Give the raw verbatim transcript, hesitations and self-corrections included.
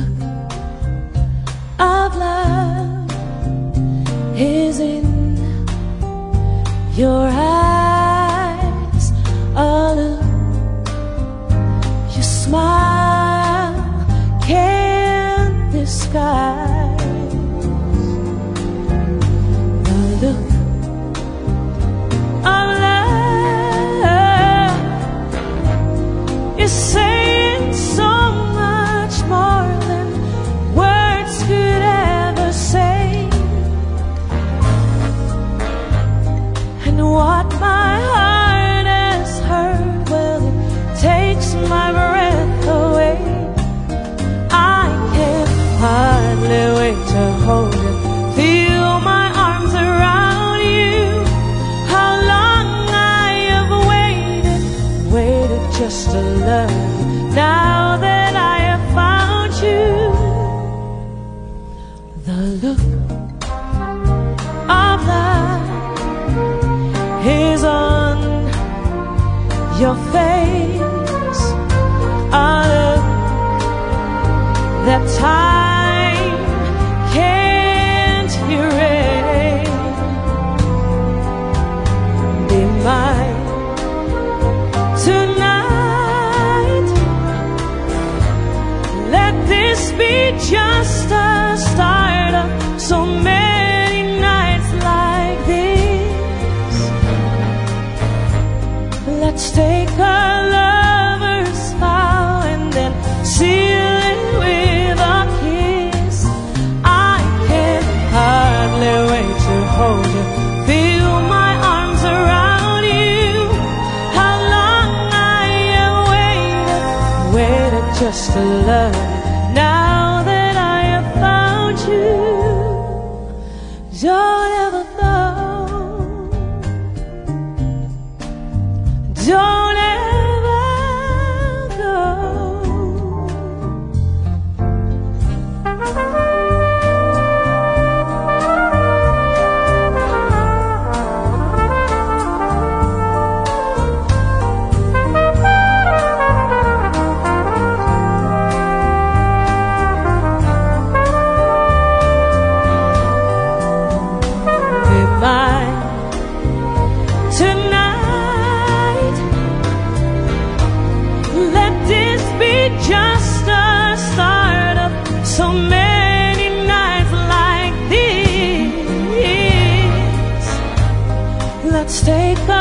look of love is in your eyes. A look, your smile can't disguise. The look of love is saying so much more than words could ever say. And what my heart has heard, well, it takes my breath away. I can hardly wait to hold you, feel my arms around you. How long I have waited, waited just to love you. Now that I have found you, the look of love is on your face. A look that time can't erase. Be mine tonight. Let this be just a start of so many nights like this. Let's take a lover's vow and then seal it with a kiss. I can hardly wait to hold you, feel my arms around you. How long I have waited, waited just to love you. Now that I have found you, don't ever go, don't ever go. Be mine tonight. Let this be just a start of so many nights like this. Let's take a